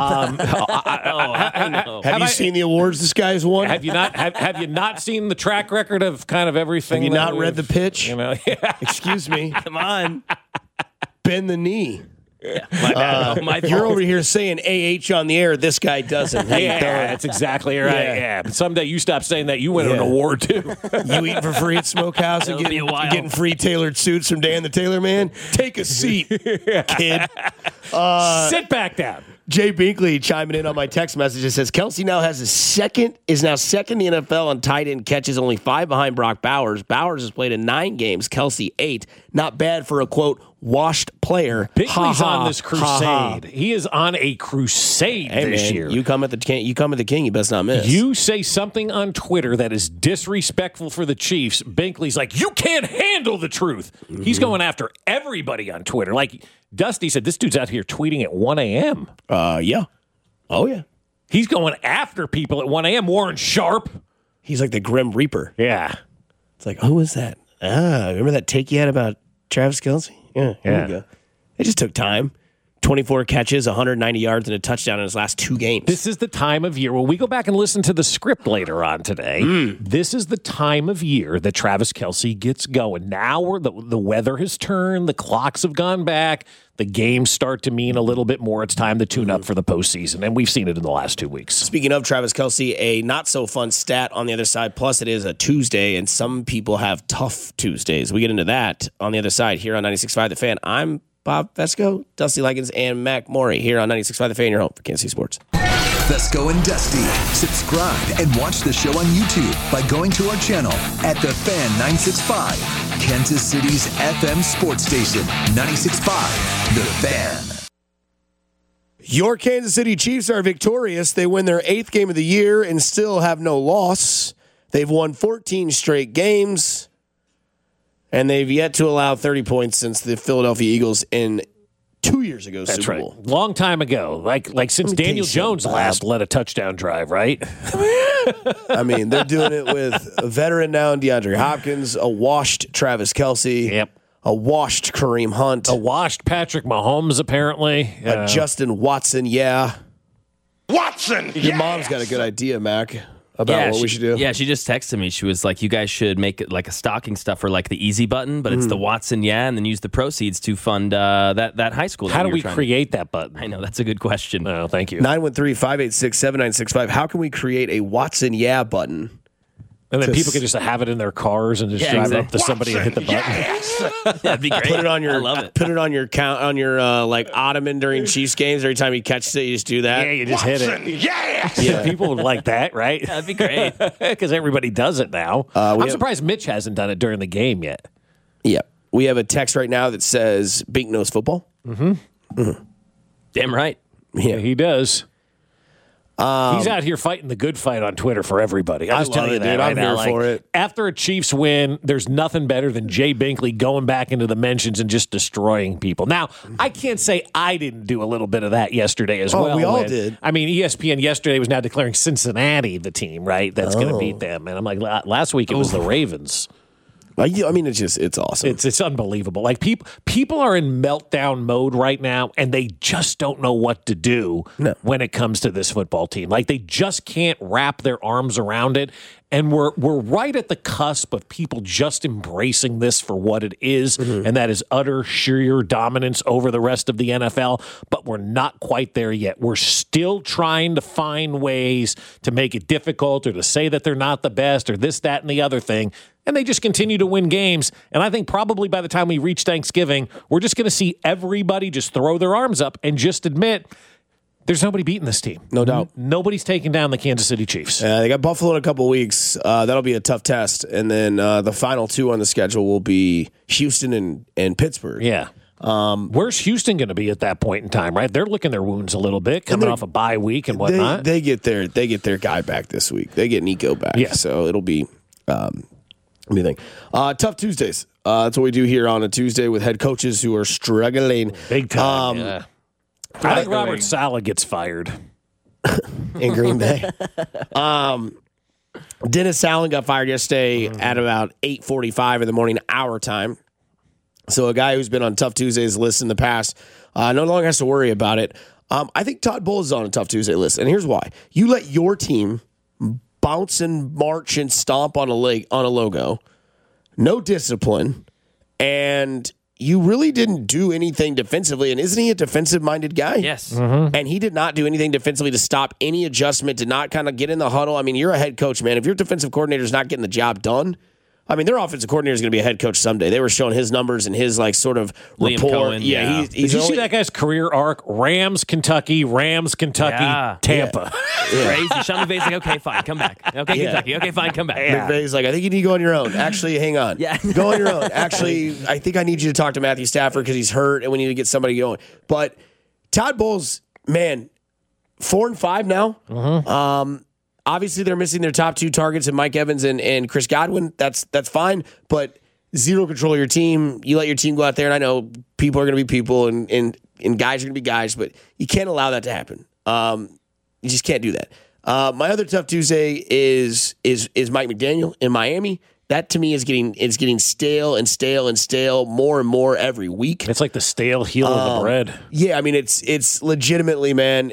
Have you seen the awards this guy's won? Have you not seen the track record of kind of everything? Have you not read the pitch? Excuse me. Come on. Bend the knee. Yeah, my bad. You're over here saying AH on the air. This guy doesn't. That's exactly right. Yeah. But someday you stop saying that, you win an award too. You eating for free at Smokehouse and getting free tailored suits from Dan the Tailor Man? Take a seat, kid. Sit back down. Jay Binkley chiming in on my text message. It says Kelsey now is second in the NFL on tight end catches, only 5 behind Brock Bowers. Bowers has played in 9 games, Kelsey 8. Not bad for a, quote, washed player. Binkley's on this crusade. He is on a crusade this year. You come at the king, you best not miss. You say something on Twitter that is disrespectful for the Chiefs, Binkley's like, you can't handle the truth. Mm-hmm. He's going after everybody on Twitter. Like Dusty said, this dude's out here tweeting at 1 a.m. Yeah. Oh, yeah. He's going after people at 1 a.m. Warren Sharp. He's like the Grim Reaper. Yeah. It's like, who was that? Remember that take you had about Travis Kelce? Yeah. Here we go. It just took time. 24 catches, 190 yards, and a touchdown in his last 2 games. This is the time of year. When we go back and listen to the script later on today, this is the time of year that Travis Kelce gets going. Now the weather has turned. The clocks have gone back. The games start to mean a little bit more. It's time to tune up for the postseason, and we've seen it in the last 2 weeks. Speaking of Travis Kelce, a not-so-fun stat on the other side, plus it is a Tuesday, and some people have tough Tuesdays. We get into that on the other side here on 96.5 The Fan. I'm Bob Fesco, Dusty Likens, and Mac Morey here on 96.5 The Fan, your home for Kansas City Sports. Fesco and Dusty. Subscribe and watch the show on YouTube by going to our channel at The Fan 965, Kansas City's FM sports station, 96.5 The Fan. Your Kansas City Chiefs are victorious. They win their 8th game of the year and still have no loss. They've won 14 straight games, and they've yet to allow 30 points since the Philadelphia Eagles in 2 years ago. That's Super right. Bowl. Long time ago. Like since Daniel Jones last led a touchdown drive, right? I mean, they're doing it with a veteran now in DeAndre Hopkins, a washed Travis Kelce. Yep. A washed Kareem Hunt. A washed Patrick Mahomes, apparently. A Justin Watson, yeah. Watson! Your mom's got a good idea, Mac, about what we should do. Yeah, she just texted me. She was like, you guys should make it like a stocking stuffer, like the easy button, but it's the Watson, and then use the proceeds to fund that high school. How do we create that button? I know, that's a good question. No, thank you. 913-586-7965. How can we create a Watson, button? And then people can just have it in their cars and just drive up to somebody and hit the button. Yes. That'd be great. Put it on your. I love it. Put it on your count on your like ottoman during Chiefs games. Every time you catch it, you just do that. Yeah, you just hit it. Yes! Yeah, people would like that, right? That'd be great because everybody does it now. I'm surprised Mitch hasn't done it during the game yet. Yeah, we have a text right now that says Bink knows football. Damn right. Yeah, he does. He's out here fighting the good fight on Twitter for everybody. I'm just telling you that dude. right I'm now. here for it. After a Chiefs win, there's nothing better than Jay Binkley going back into the mentions and just destroying people. Now, I can't say I didn't do a little bit of that yesterday as well. We all did. I mean, ESPN yesterday was now declaring Cincinnati the team, right? That's going to beat them. And I'm like, last week it was the Ravens. I mean, it's awesome. It's unbelievable. Like people are in meltdown mode right now, and they just don't know what to do when it comes to this football team. Like they just can't wrap their arms around it. And we're right at the cusp of people just embracing this for what it is, and that is utter sheer dominance over the rest of the NFL. But we're not quite there yet. We're still trying to find ways to make it difficult or to say that they're not the best or this, that, and the other thing. And they just continue to win games. And I think probably by the time we reach Thanksgiving, we're just going to see everybody just throw their arms up and just admit there's nobody beating this team. No doubt. Nobody's taking down the Kansas City Chiefs. They got Buffalo in a couple weeks. That'll be a tough test. And then the final two on the schedule will be Houston and Pittsburgh. Yeah. Where's Houston going to be at that point in time, right? They're licking their wounds a little bit, coming off a bye week and whatnot. They get their guy back this week. They get Nico back. Yeah. So it'll be anything. Tough Tuesdays. That's what we do here on a Tuesday with head coaches who are struggling. Big time. I think Robert Saleh gets fired in Green Bay. Dennis Allen got fired yesterday at about 8:45 in the morning, our time. So a guy who's been on Tough Tuesdays list in the past no longer has to worry about it. I think Todd Bowles is on a Tough Tuesday list, and here's why. You let your team bounce and march and stomp on a logo, no discipline, and you really didn't do anything defensively. And isn't he a defensive-minded guy? Yes. And he did not do anything defensively to stop any adjustment, did not kind of get in the huddle. I mean, you're a head coach, man. If your defensive coordinator is not getting the job done, I mean, their offensive coordinator is going to be a head coach someday. They were showing his numbers and his like sort of Liam rapport. Cohen, yeah. Did you see that guy's career arc? Rams, Kentucky, Tampa. Crazy. Sean McVay's like, okay, fine, come back. Okay, Kentucky. Okay, fine, come back. McVay's like, I think you need to go on your own. Actually, hang on. Go on your own. Actually, I think I need you to talk to Matthew Stafford because he's hurt and we need to get somebody going. But Todd Bowles, man, 4-5 now. Obviously, they're missing their top two targets in Mike Evans and Chris Godwin. That's fine, but zero control of your team. You let your team go out there, and I know people are going to be people, and guys are going to be guys, but you can't allow that to happen. You just can't do that. My other Tough Tuesday is Mike McDaniel in Miami. That to me is getting stale and stale and stale more and more every week. It's like the stale heel of the bread. Yeah, I mean it's legitimately, man.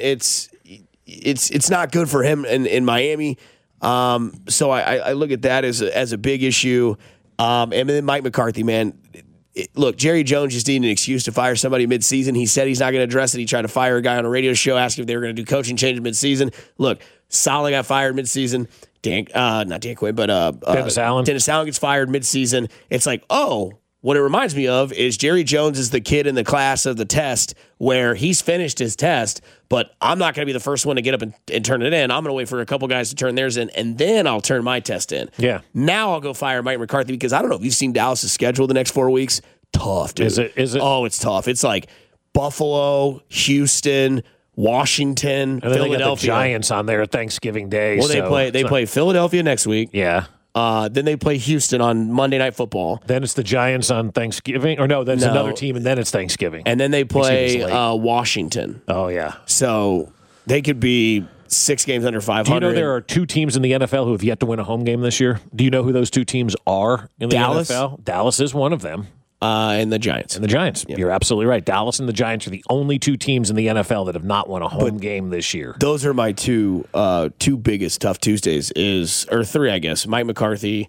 It's not good for him in Miami. So I look at that as a big issue. And then Mike McCarthy, man. Look, Jerry Jones just needed an excuse to fire somebody midseason. He said he's not going to address it. He tried to fire a guy on a radio show, asking if they were going to do coaching changes midseason. Look, Saleh got fired midseason. Not Dan Quinn, but Dennis Allen. Dennis Allen gets fired midseason. It's like, what it reminds me of is Jerry Jones is the kid in the class of the test where he's finished his test, but I'm not going to be the first one to get up and turn it in. I'm going to wait for a couple guys to turn theirs in, and then I'll turn my test in. Yeah. Now I'll go fire Mike McCarthy because I don't know if you've seen Dallas' schedule the next 4 weeks. Tough, dude. Is it? Oh, it's tough. It's like Buffalo, Houston, Washington, and then Philadelphia. They got the Giants on there Thanksgiving Day. Well, they play Philadelphia next week. Yeah. Then they play Houston on Monday Night Football. Then it's the Giants on Thanksgiving. Or no, that's another team, and then it's Thanksgiving. And then they play Washington. Oh, yeah. So they could be 6 games under 500. Do you know there are 2 teams in the NFL who have yet to win a home game this year? Do you know who those 2 teams are in the NFL? Dallas is one of them. And the Giants. Yep. You're absolutely right. Dallas and the Giants are the only 2 teams in the NFL that have not won a home game this year. Those are my two biggest Tough Tuesdays or 3, I guess. Mike McCarthy,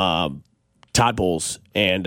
Todd Bowles, and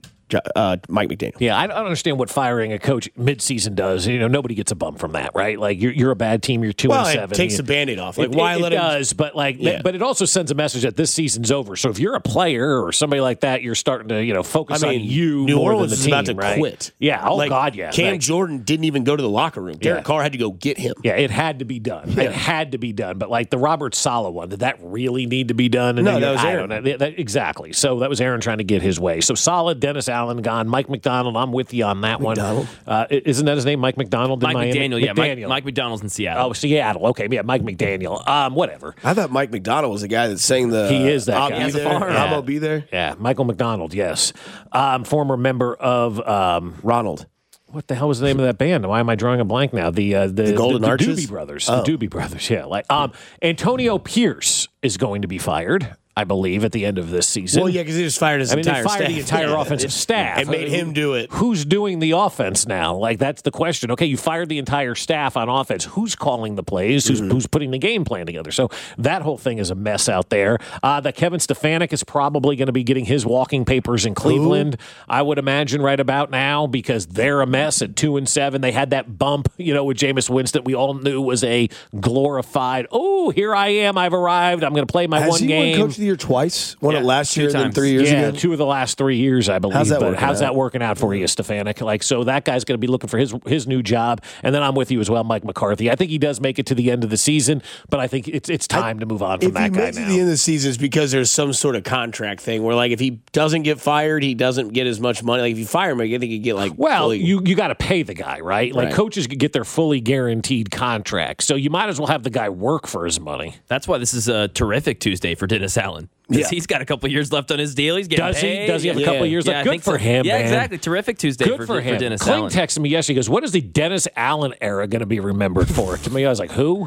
Mike McDaniel. Yeah, I don't understand what firing a coach midseason does. Nobody gets a bump from that, right? Like you're a bad team. You're 2-7. It takes the Band-Aid off. Like why let it does, but but it also sends a message that this season's over. So if you're a player or somebody like that, you're starting to focus on you. New more Orleans than the is team, about to quit. Yeah. Oh God, yeah. Cam Jordan didn't even go to the locker room. Derek Carr had to go get him. Yeah, it had to be done. Yeah. It had to be done. But like the Robert Saleh one, did that really need to be done? And no, that was Aaron. Exactly. So that was Aaron trying to get his way. So Saleh, Dennis Allen gone. Mike McDonald, I'm with you on that one. Isn't that his name? Mike McDonald in Miami? McDaniel, yeah. McDaniel. Mike McDonald's in Seattle. Oh, Seattle. Okay, yeah, Mike McDaniel. Whatever. I thought Mike McDonald was the guy that sang the He is that guy. I'll be there. I'm going to be there. Yeah, Michael McDonald, yes. Former member of Ronald. What the hell was the name of that band? Why am I drawing a blank now? The Golden Arches? Doobie Brothers. The Doobie Brothers, yeah. Antonio Pierce is going to be fired, I believe, at the end of this season. Well, yeah, because he just fired his entire staff. They fired the entire offensive staff. And made him do it. Who's doing the offense now? Like, that's the question. Okay, you fired the entire staff on offense. Who's calling the plays? Who's putting the game plan together? So that whole thing is a mess out there. That Kevin Stefanik is probably going to be getting his walking papers in Cleveland, I would imagine, right about now, because they're a mess at 2-7. They had that bump, with Jameis Winston. We all knew was a glorified, here I am, I've arrived, I'm going to play my one game. Has he won Coach of the Year twice? Won it last year and then 3 years ago? 2 of the last 3 years, I believe. How's that working out for you, Stefanik? So that guy's going to be looking for his new job. And then I'm with you as well, Mike McCarthy. I think he does make it to the end of the season, but I think it's time to move on from that guy now. If he makes it to the end of the season, it's because there's some sort of contract thing where, like, if he doesn't get fired, he doesn't get as much money. Like, if you fire him, I think he'd get, like, you got to pay the guy, right? Like, coaches get their fully guaranteed contract. So you might as well have the guy work for his money. That's why this is a terrific Tuesday for Dennis Allen. Because he's got a couple years left on his deal. He's getting paid. Does he have a couple of years left? Good for him, Yeah, man. exactly. Terrific Tuesday for Dennis Allen. Cling texted me yesterday. He goes, what is the Dennis Allen era going to be remembered for? To me, I was like, who?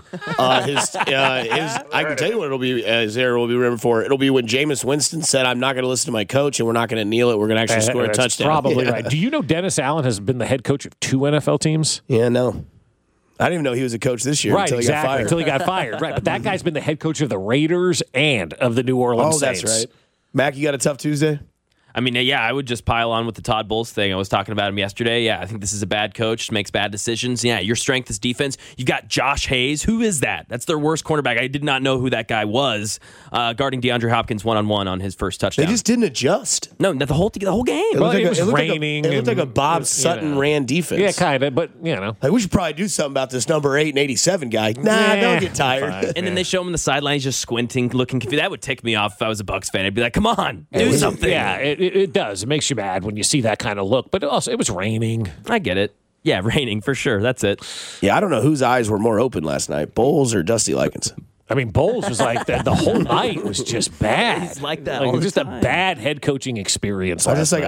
I can tell you what his era will be remembered for. It'll be when Jameis Winston said, I'm not going to listen to my coach, and we're not going to kneel it. We're going to actually score a touchdown. Probably right. Do you know Dennis Allen has been the head coach of 2 NFL teams? Yeah, no. I didn't even know he was a coach this year until he got fired. Until he got fired, right. But that guy's been the head coach of the Raiders and of the New Orleans Saints. That's right. Mac, you got a tough Tuesday? I mean, yeah, I would just pile on with the Todd Bowles thing. I was talking about him yesterday. Yeah, I think this is a bad coach, makes bad decisions. Yeah, your strength is defense. You've got Josh Hayes. Who is that? That's their worst cornerback. I did not know who that guy was, guarding DeAndre Hopkins one-on-one on his first touchdown. They just didn't adjust. No, the whole game. It was raining. It looked like a Bob Sutton ran defense. Yeah, kind of, but, Like, we should probably do something about this number 8 and 87 guy. Don't get tired. And then they show him on the sideline. He's just squinting, looking confused. That would tick me off if I was a Bucs fan. I'd be like, come on, do something. Yeah, it does. It makes you mad when you see that kind of look, but also it was raining. I get it. Yeah, raining for sure. That's it. Yeah, I don't know whose eyes were more open last night, Bowles or Dusty Likens. I mean, Bowles was like the whole night was just bad. He's like that. Like, all just the a time. bad head coaching experience. I just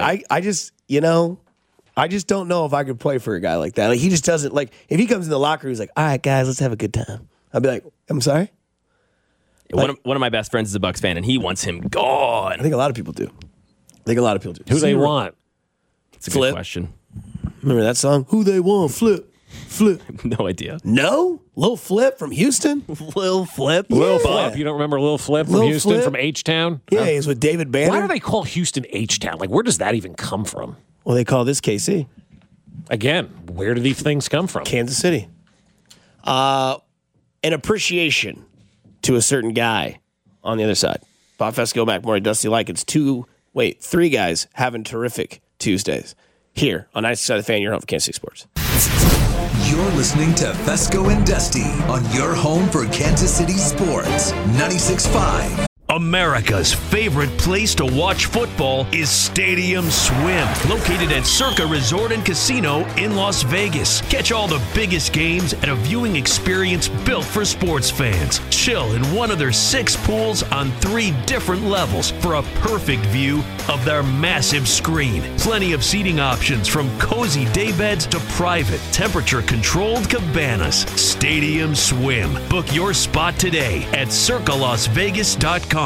don't know if I could play for a guy like that. Like, he just doesn't, like, if he comes in the locker room, he's like, all right, guys, let's have a good time. I'd be like, I'm sorry? One of my best friends is a Bucs fan, and he wants him gone. I think a lot of people do. Who they want? It's a good question. Remember that song? Who they want? Flip. No idea. No? Lil Flip from Houston? Lil Flip? Lil Flip. You don't remember Lil Flip from Houston, from H-Town? Yeah, he's with David Banner. Why do they call Houston H-Town? Like, where does that even come from? Well, they call this KC. Again, where do these things come from? Kansas City. An appreciation to a certain guy on the other side. Bob Fesco, Mac Morey, Dusty Likens. 3 guys having terrific Tuesdays here on 96.5 The Fan, your home for Kansas City Sports. You're listening to Fesco and Dusty on your home for Kansas City Sports. 96.5 America's favorite place to watch football is Stadium Swim, located at Circa Resort and Casino in Las Vegas. Catch all the biggest games at a viewing experience built for sports fans. Chill in one of their 6 pools on 3 different levels for a perfect view of their massive screen. Plenty of seating options from cozy daybeds to private, temperature-controlled cabanas. Stadium Swim. Book your spot today at circalasvegas.com.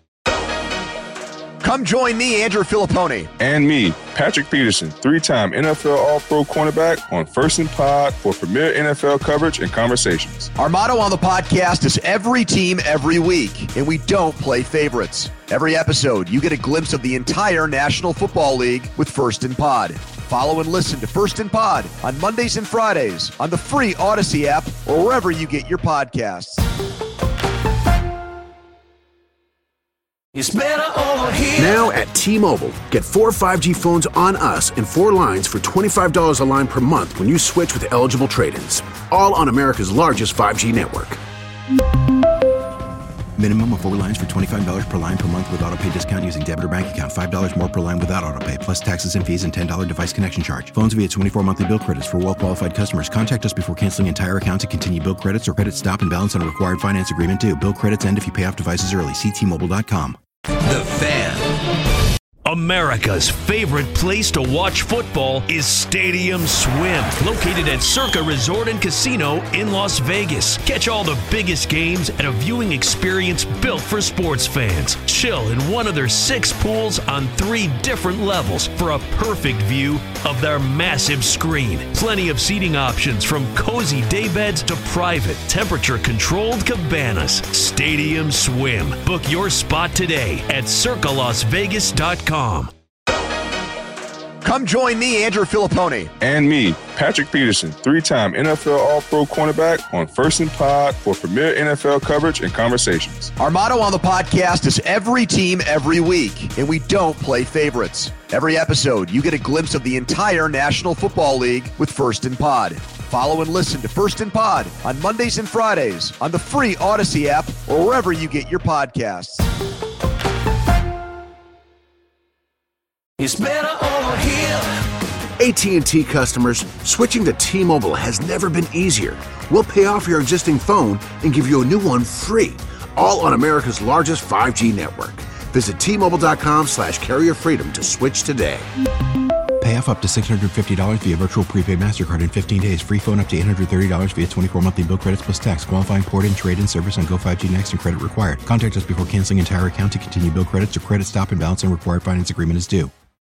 Come join me, Andrew Filippone. And me, Patrick Peterson, 3-time NFL All-Pro cornerback on First and Pod for premier NFL coverage and conversations. Our motto on the podcast is every team, every week, and we don't play favorites. Every episode, you get a glimpse of the entire National Football League with First and Pod. Follow and listen to First and Pod on Mondays and Fridays on the free Odyssey app or wherever you get your podcasts. It's better over here. Now at T-Mobile, get 4 5G phones on us and 4 lines for $25 a line per month when you switch with eligible trade-ins. All on America's largest 5G network. Minimum of 4 lines for $25 per line per month with autopay discount using debit or bank account. $5 more per line without autopay, plus taxes and fees and $10 device connection charge. Phones via 24 monthly bill credits for well-qualified customers. Contact us before canceling entire account to continue bill credits or credit stop and balance on a required finance agreement due. Bill credits end if you pay off devices early. See T-Mobile.com. The Fan. America's favorite place to watch football is Stadium Swim, located at Circa Resort and Casino in Las Vegas. Catch all the biggest games at a viewing experience built for sports fans. Chill in one of their 6 pools on 3 different levels for a perfect view of their massive screen. Plenty of seating options from cozy daybeds to private, temperature-controlled cabanas. Stadium Swim. Book your spot today at circalasvegas.com. Come join me, Andrew Filippone. And me, Patrick Peterson, 3-time NFL All-Pro cornerback on First and Pod for premier NFL coverage and conversations. Our motto on the podcast is every team, every week, and we don't play favorites. Every episode, you get a glimpse of the entire National Football League with First and Pod. Follow and listen to First and Pod on Mondays and Fridays on the free Odyssey app or wherever you get your podcasts. It's better over here. AT&T customers, switching to T-Mobile has never been easier. We'll pay off your existing phone and give you a new one free, all on America's largest 5G network. Visit T-Mobile.com/carrier freedom to switch today. Pay off up to $650 via virtual prepaid MasterCard in 15 days. Free phone up to $830 via 24 monthly bill credits plus tax. Qualifying port-in, trade-in service on Go 5G Next and credit required. Contact us before canceling entire account to continue bill credits or credit stop and balance on required finance agreement is due.